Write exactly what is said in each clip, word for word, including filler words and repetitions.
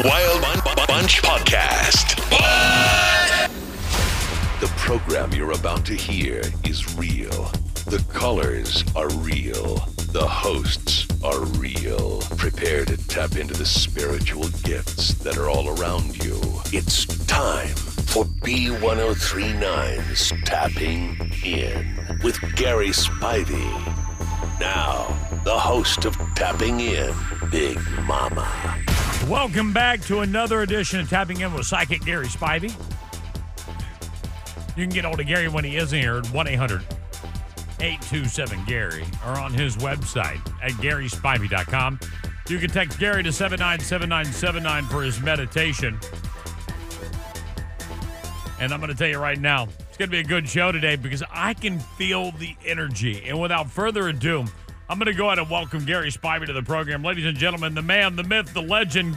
Wild Bun- Bunch Podcast. What? The program you're about to hear is real. The callers are real. The hosts are real. Prepare to tap into the spiritual gifts that are all around you. It's time for B ten thirty-nine's Tapping In with Gary Spivey. Now, the host of Tapping In, Big Mama. Welcome back to another edition of Tapping In with Psychic Gary Spivey. You can get hold of Gary when he isn't here at one eight hundred eight two seven Gary or on his website at gary spivey dot com. You can text Gary to seven nine seven nine seven nine for his meditation. And I'm going to tell you right now, it's going to be a good show today because I can feel the energy. And without further ado, I'm going to go ahead and welcome Gary Spivey to the program. Ladies and gentlemen, the man, the myth, the legend,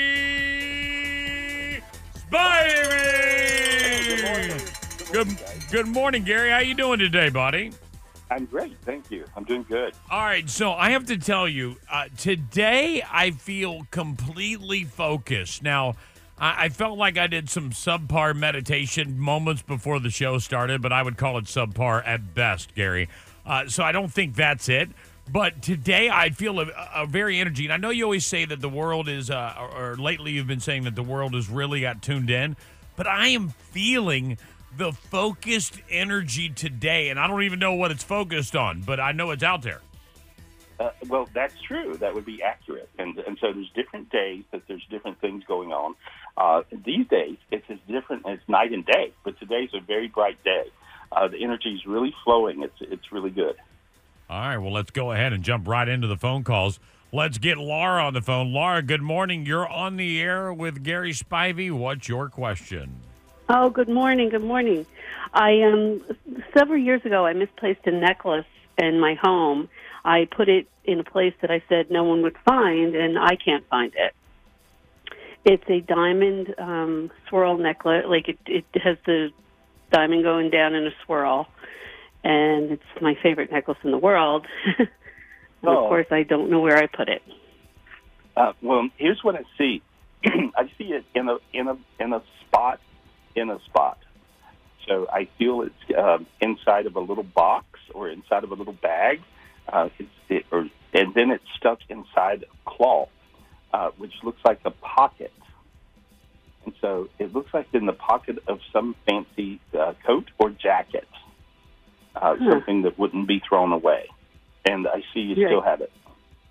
Gary Spivey! Good morning. Good, good morning, Gary. How you doing today, buddy? I'm great. Thank you. I'm doing good. All right, so I have to tell you, uh, today I feel completely focused. Now, I, I felt like I did some subpar meditation moments before the show started, but I would call it subpar at best, Gary. Uh, so I don't think that's it. But today I feel a, a very energy. And I know you always say that the world is, uh, or, or lately you've been saying that the world has really got tuned in. But I am feeling the focused energy today. And I don't even know what it's focused on, but I know it's out there. Uh, well, that's true. That would be accurate. And and so there's different days that there's different things going on. Uh, these days, it's as different as night and day. But today's a very bright day. Uh, the energy is really flowing. It's it's really good. All right, well, let's go ahead and jump right into the phone calls. Let's get Laura on the phone. Laura, good morning. You're on the air with Gary Spivey. What's your question? Oh, good morning. Good morning. I um several years ago, I misplaced a necklace in my home. I put it in a place that I said no one would find, and I can't find it. It's a diamond um, swirl necklace. Like it, it has the diamond going down in a swirl. And it's my favorite necklace in the world. and Oh. Of course, I don't know where I put it. Uh, well, here's what I see. I see it in a in a in a spot in a spot. So I feel it's uh, inside of a little box or inside of a little bag. Uh, it's, it, or, and then it's stuck inside cloth, uh, which looks like a pocket. And so it looks like in the pocket of some fancy uh, coat or jacket. Uh, Huh. Something that wouldn't be thrown away. And I see you Yeah. still have it.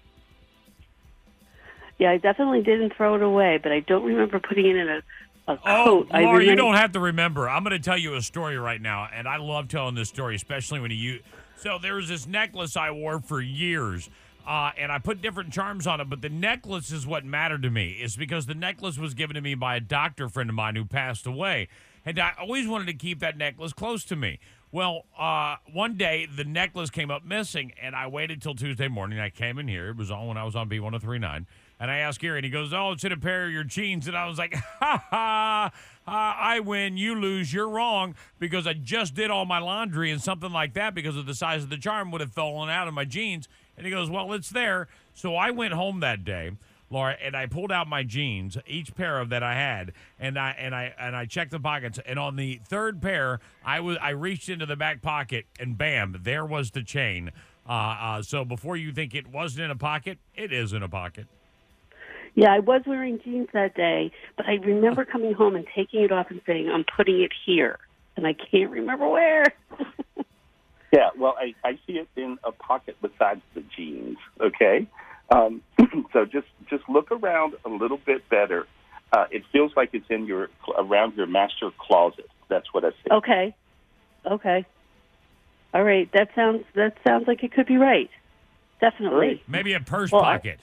Yeah, I definitely didn't throw it away, but I don't remember putting it in a, a Oh, coat. I Laura, you remember- don't have to remember. I'm going to tell you a story right now, and I love telling this story, especially when you. So there was this necklace I wore for years, uh, and I put different charms on it, but the necklace is what mattered to me. It's because the necklace was given to me by a doctor friend of mine who passed away, and I always wanted to keep that necklace close to me. Well, uh, one day the necklace came up missing, and I waited till Tuesday morning. I came in here. It was on when I was on B ten thirty-nine. And I asked Gary, and he goes, oh, it's in a pair of your jeans. And I was like, ha, ha, ha, I win, you lose, you're wrong, because I just did all my laundry and something like that because of the size of the charm would have fallen out of my jeans. And he goes, well, it's there. So I went home that day, Laura, and I pulled out my jeans, each pair of that I had, and I and I and I checked the pockets. And on the third pair, I was I reached into the back pocket, and bam, there was the chain. Uh, uh, so before you think it wasn't in a pocket, it is in a pocket. Yeah, I was wearing jeans that day, but I remember coming home and taking it off and saying, I'm putting it here. And I can't remember where. Yeah, well, I, I see it in a pocket besides the jeans, okay? Um, so just just look around a little bit better. Uh, it feels like it's in your around your master closet. That's what I see. Okay. Okay. All right. That sounds that sounds like it could be right. Definitely. Great. Maybe a purse Well, I- pocket.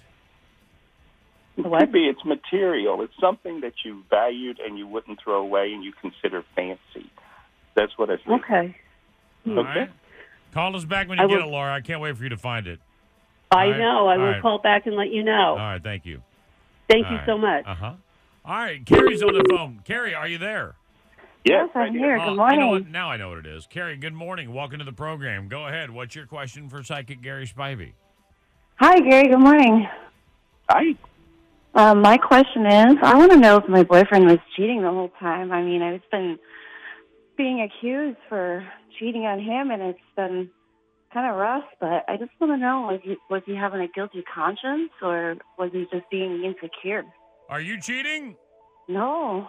It What? could be. It's material. It's something that you valued and you wouldn't throw away and you consider fancy. That's what I see. Okay. All Okay. right. Call us back when you I get will- it, Laura. I can't wait for you to find it. I All right. know. I All will right. call back and let you know. All right, thank you. Thank All you right. so much. Uh-huh. All right, Carrie's on the phone. Carrie, are you there? Yes, Yes, I'm right here. Oh, Good you morning. know what? Now I know what it is. Carrie, good morning. Welcome to the program. Go ahead. What's your question for Psychic Gary Spivey? Hi, Gary. Good morning. Hi. Um, my question is, I want to know if my boyfriend was cheating the whole time. I mean, I've been being accused for cheating on him, and it's been kind of rough, but I just want to know, was he, was he having a guilty conscience, or was he just being insecure? Are you cheating? No.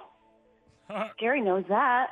Gary knows that.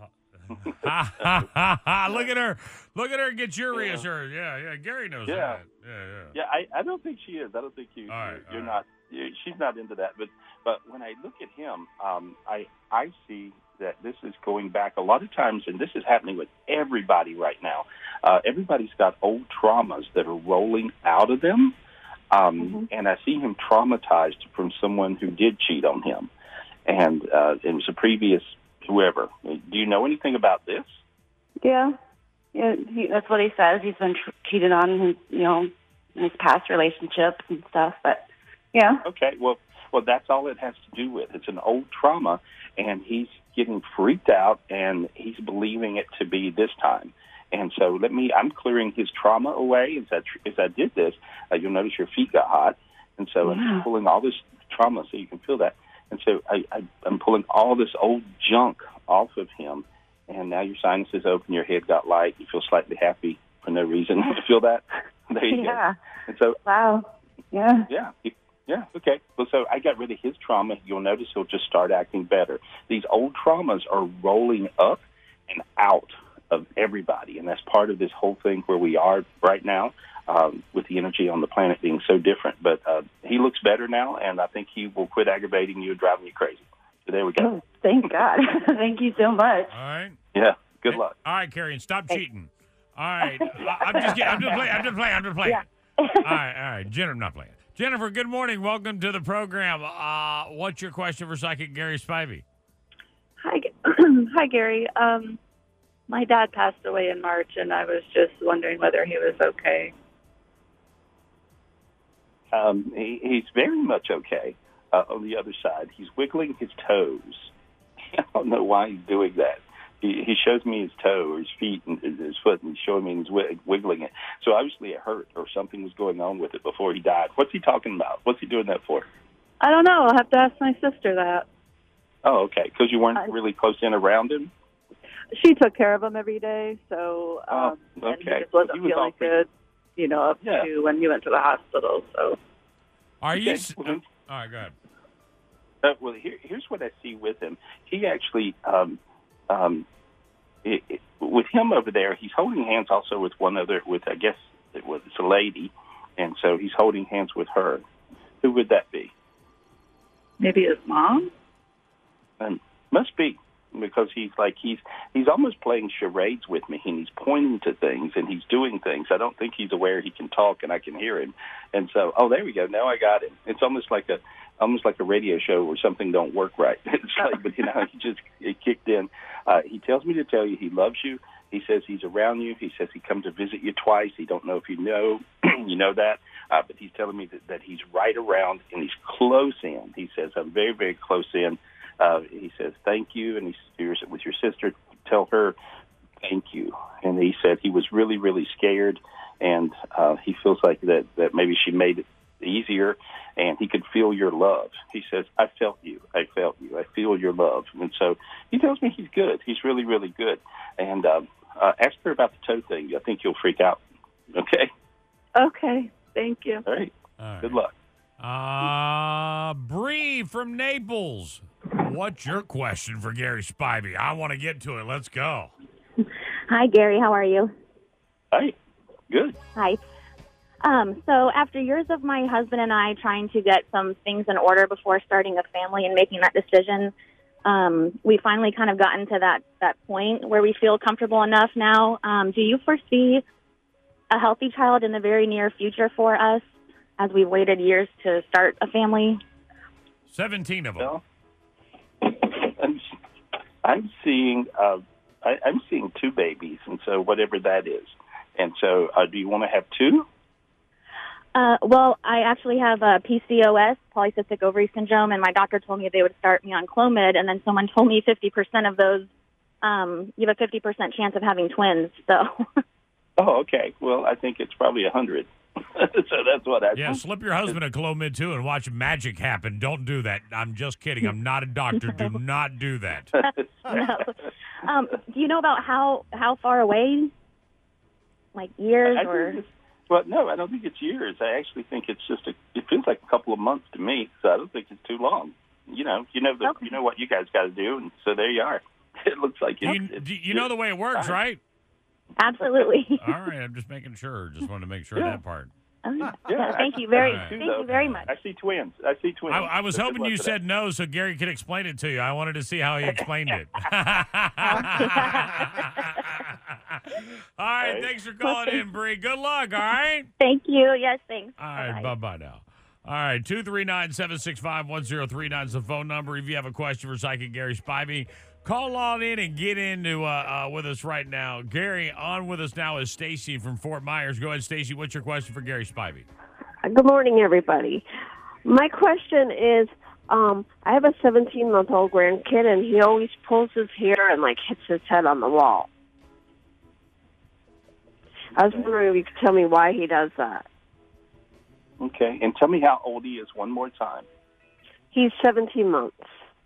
ha, ha, ha, ha. Look at her. Look at her get your Yeah. reassurance. Yeah, yeah. Gary knows Yeah. that. Yeah, yeah. Yeah, I, I don't think she is. I don't think you. All right, you're you're all right. not. You, she's not into that. But but when I look at him, um, I I see that this is going back a lot of times, and this is happening with everybody right now. Uh, everybody's got old traumas that are rolling out of them, um, Mm-hmm. and I see him traumatized from someone who did cheat on him, and uh, it was a previous whoever. Do you know anything about this? Yeah. Yeah, he, that's what he says. He's been tr- cheated on, in his, you know, in his past relationships and stuff. But yeah. Okay, well, well, that's all it has to do with. It's an old trauma, and he's getting freaked out, and he's believing it to be this time. And so, let me. I'm clearing his trauma away. As I as I did this, uh, you'll notice your feet got hot, and so Yeah. I'm pulling all this trauma so you can feel that. And so I, I, I'm pulling all this old junk off of him, and now your sinuses open, your head got light, you feel slightly happy for no reason. You feel that? There you Yeah. go. And so, Wow. Yeah. yeah, yeah, okay. Well, so I got rid of his trauma. You'll notice he'll just start acting better. These old traumas are rolling up and out of everybody, and that's part of this whole thing where we are right now. Um, with the energy on the planet being so different. But uh, he looks better now, and I think he will quit aggravating you and driving you crazy. So there we go. Oh, thank God. Thank you so much. All right. Yeah, good luck. All right, Carrie, and stop cheating. All right. I- I'm just kidding. I'm just playing. I'm just playing. I'm just playing. Yeah. all right, all right. Jennifer, I'm not playing. Jennifer, good morning. Welcome to the program. Uh, what's your question for Psychic Gary Spivey? Hi, G- hi, Gary. Um, my dad passed away in March, and I was just wondering whether he was okay. Um, he, he's very much okay. Uh, on the other side, he's wiggling his toes. I don't know why he's doing that. He, he shows me his toe or his feet and his foot, and he's showing me he's wi- wiggling it. So obviously it hurt, or something was going on with it before he died. What's he talking about? What's he doing that for? I don't know. I'll have to ask my sister that. Oh, okay, because you weren't I- really close in around him? She took care of him every day, so um, Oh, and he okay. just wasn't He was all feeling good, you know, up Yeah. to when he went to the hospital. So Are you? Okay, s- well, then- all right, go ahead. Uh, well, here, here's what I see with him. He actually, um, um, it, it, with him over there, he's holding hands also with one other, with I guess it was it's a lady, and so he's holding hands with her. Who would that be? maybe his mom. Um, must be, because he's like he's he's almost playing charades with me, and he's pointing to things and he's doing things. I don't think he's aware he can talk and I can hear him. And so, oh, there we go. Now I got him. It's almost like a almost like a radio show where something don't work right. It's like, but you know, he just it kicked in. Uh, he tells me to tell you he loves you. He says he's around you. He says he come to visit you twice. He don't know if you know you know that, uh, but he's telling me that, that he's right around and he's close in. He says I'm very very close in. Uh, he says thank you, and he's with your sister. Tell her thank you. And he said he was really really scared, and uh, he feels like that that maybe she made it easier, and he could feel your love. He says, I felt you. I felt you. I feel your love. And so he tells me he's good. He's really, really good. And um, uh, ask her about the toe thing. I think you'll freak out. Okay? Okay, thank you. All right. All right. Good luck. Uh, Bree from Naples. What's your question for Gary Spivey? I want to get to it. Let's go. Hi, Gary. How are you? Hi. Good. Hi. Um, so after years of my husband and I trying to get some things in order before starting a family and making that decision, um, we finally kind of gotten to that, that point where we feel comfortable enough now. Um, do you foresee a healthy child in the very near future for us as we've waited years to start a family? seventeen of them. Well, I'm, I'm seeing uh, I, I'm seeing two babies, and so whatever that is. And so uh, do you want to have two? Uh, well, I actually have uh, P C O S, polycystic ovary syndrome, and my doctor told me they would start me on Clomid, and then someone told me fifty percent of those, um, you have a fifty percent chance of having twins. So, Oh, okay. Well, I think it's probably a hundred. So that's what I Yeah, slip your husband a Clomid, too, and watch magic happen. Don't do that. I'm just kidding. I'm not a doctor. Do not do that. No. Um, do you know about how, how far away? Like years I or? think it's, well, no, I don't think it's years. I actually think it's just a. It feels like a couple of months to me, so I don't think it's too long. You know, you know the, Okay. you know what you guys got to do, and so there you are. It looks like it's, You, it's, you, you know the way it works, fine. right? Absolutely. All right, I'm just making sure. Just wanted to make sure Yeah. that part. Uh, Yeah, thank you very, All right. thank you very much. I see twins. I see twins. I, I was So good hoping luck you with said that. no so Gary could explain it to you. I wanted to see how he explained it. All right, Okay. thanks for calling in, Bree. Good luck, all right? Thank you. Yes, thanks. All right, Bye-bye. bye-bye now. All right, two three nine, seven six five, one zero three nine is the phone number. If you have a question for Psychic Gary Spivey, call on in and get into uh, uh, with us right now. Gary, on with us now is Stacy from Fort Myers. Go ahead, Stacy. What's your question for Gary Spivey? Good morning, everybody. My question is, um, I have a seventeen-month-old grandkid, and he always pulls his hair and, like, hits his head on the wall. I was wondering if you could tell me why he does that. Okay, and tell me how old he is one more time. He's seventeen months.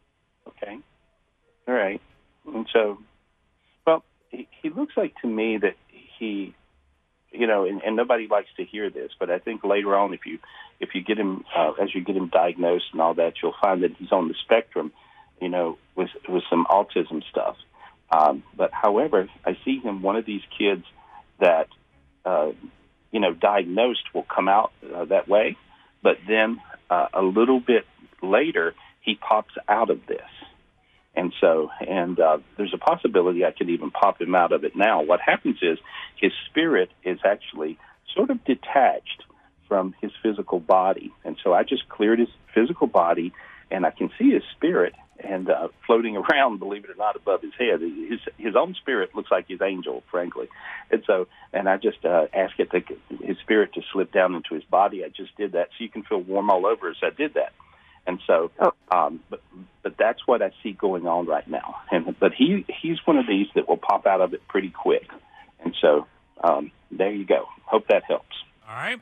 Okay. All right. And so, well, he, he looks like to me that he, you know, and, and nobody likes to hear this, but I think later on, if you if you get him uh, as you get him diagnosed and all that, you'll find that he's on the spectrum, you know, with with some autism stuff. Um, but however, I see him one of these kids that, uh, you know, diagnosed will come out uh, that way, but then uh, a little bit later he pops out of this. And so, and uh, there's a possibility I could even pop him out of it now. What happens is his spirit is actually sort of detached from his physical body. And so I just cleared his physical body, and I can see his spirit and uh, floating around, believe it or not, above his head. His his own spirit looks like his angel, frankly. And so, and I just uh, asked it to, his spirit to slip down into his body. I just did that, so you can feel warm all over as I did that. And so, um, but but that's what I see going on right now. And but he he's one of these that will pop out of it pretty quick. And so, um, there you go. Hope that helps. All right.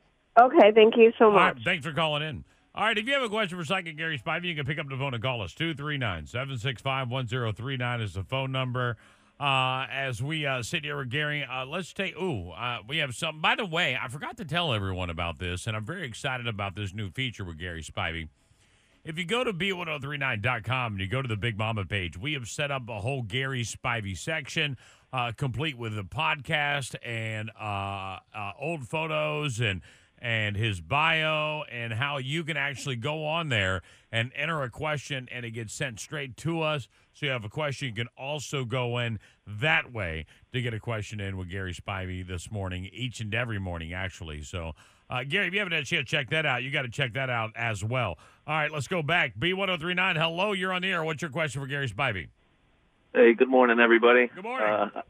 Okay, thank you so All right, much. thanks for calling in. All right, if you have a question for Psychic Gary Spivey, you can pick up the phone and call us. two three nine, seven six five, one zero three nine is the phone number. Uh, as we uh, sit here with Gary, uh, let's take, ooh, uh, we have some. By the way, I forgot to tell everyone about this, and I'm very excited about this new feature with Gary Spivey. If you go to B ten thirty-nine dot com and you go to the Big Mama page, we have set up a whole Gary Spivey section, uh, complete with the podcast and uh, uh, old photos and and his bio and how you can actually go on there and enter a question and it gets sent straight to us. So you have a question, you can also go in that way to get a question in with Gary Spivey this morning, each and every morning, actually. So, uh, Gary, if you haven't had a chance to check that out, you got to check that out as well. All right, let's go back. B ten thirty-nine, hello, you're on the air. What's your question for Gary Spivey? Hey, good morning, everybody. Good morning. Uh,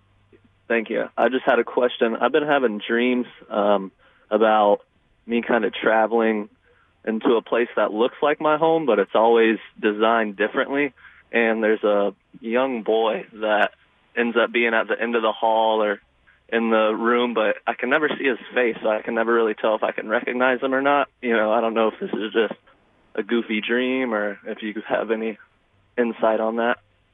thank you. I just had a question. I've been having dreams um, about me kind of traveling into a place that looks like my home, but it's always designed differently. And there's a young boy that ends up being at the end of the hall or in the room, but I can never see his face, so I can never really tell if I can recognize him or not. You know, I don't know if this is just a goofy dream or if you have any insight on that.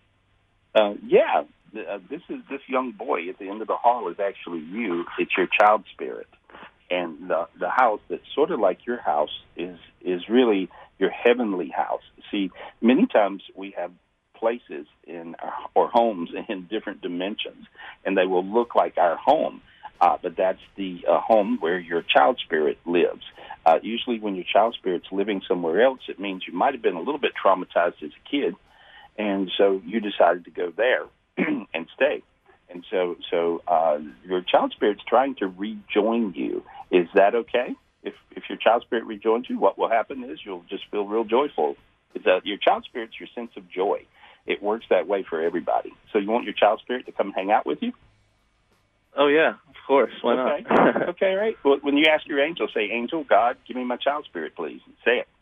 Uh, yeah, uh, this is this young boy at the end of the hall is actually you. It's your child spirit. And the the house that's sort of like your house is is really your heavenly house. See, many times we have places in our, or homes in different dimensions, and they will look like our home, uh, but that's the uh, home where your child spirit lives. Uh, usually when your child spirit's living somewhere else, it means you might have been a little bit traumatized as a kid, and so you decided to go there and stay. And so, so uh, your child spirit's trying to rejoin you. Is that okay? If if your child spirit rejoins you, what will happen is you'll just feel real joyful. Is that your child spirit's your sense of joy. It works that way for everybody. So you want your child spirit to come hang out with you? Oh, yeah, of course. Why okay. not? Okay, right. Well, when you ask your angel, say, Angel, God, give me my child spirit, please. Say it.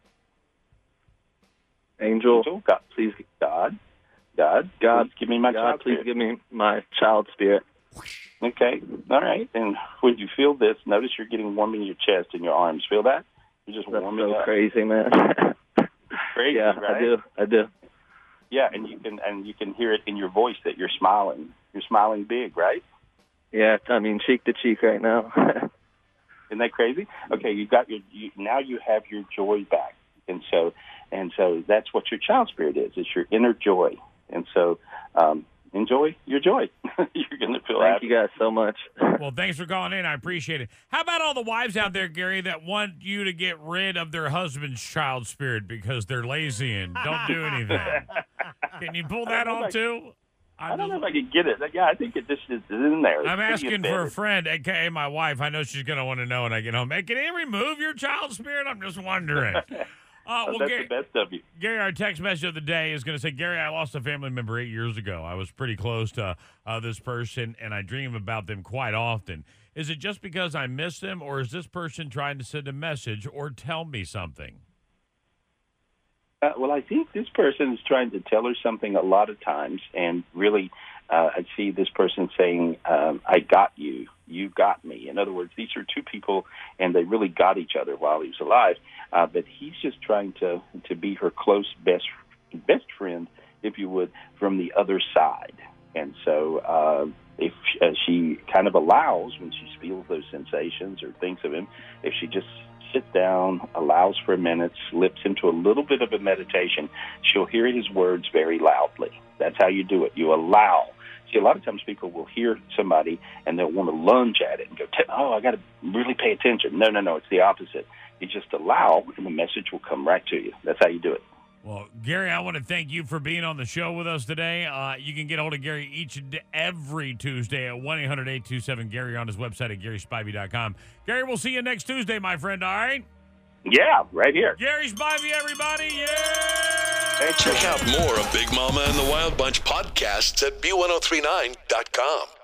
Angel, Angel God, please, God, God, God, please give me my God, child please spirit. give me my child spirit. Okay. All right. And when you feel this, notice you're getting warm in your chest and your arms. Feel that? You're just That's warming so up. crazy, man. Crazy, yeah, right? I do. I do. Yeah, and you can and you can hear it in your voice that you're smiling. You're smiling big, right? Yeah, I mean, cheek to cheek right now. Isn't that crazy? Okay, you got your you, now you have your joy back, and so and so that's what your child spirit is. It's your inner joy, and so um, enjoy your joy. You're going to feel Thank happy. you guys so much. Well, thanks for calling in. I appreciate it. How about all the wives out there, Gary, that want you to get rid of their husband's child spirit because they're lazy and don't do anything? Can you pull that off, too? I don't know if I can get it. Yeah, I think it just is in there. It's I'm pretty asking for a embedded. friend, a k a my wife. I know she's going to want to know when I get home. Hey, can he remove your child spirit? I'm just wondering. Uh, well, That's Gary, the best of you. Gary, our text message of the day is going to say, Gary, I lost a family member eight years ago. I was pretty close to uh, this person, and I dream about them quite often. Is it just because I miss them, or is this person trying to send a message or tell me something? Uh, well, I think this person is trying to tell her something a lot of times, and really, uh, I see this person saying, um, I got you, you got me. In other words, these are two people, and they really got each other while he was alive, uh, but he's just trying to, to be her close best best friend, if you would, from the other side. And so uh, if uh, she kind of allows, when she feels those sensations or thinks of him, if she just sits down, allows for a minute, slips into a little bit of a meditation, she'll hear his words very loudly. That's how you do it. You allow. See, a lot of times people will hear somebody and they'll want to lunge at it and go, oh, I got to really pay attention. No, no, no, it's the opposite. You just allow, and the message will come right to you. That's how you do it. Well, Gary, I want to thank you for being on the show with us today. Uh, you can get hold of Gary each and every Tuesday at one eight hundred eight two seven Gary on his website at Gary Spivey dot com. Gary, we'll see you next Tuesday, my friend, all right? Yeah, right here. Gary Spivey, everybody. Yeah! Hey, check out more of Big Mama and the Wild Bunch podcasts at B ten thirty-nine dot com.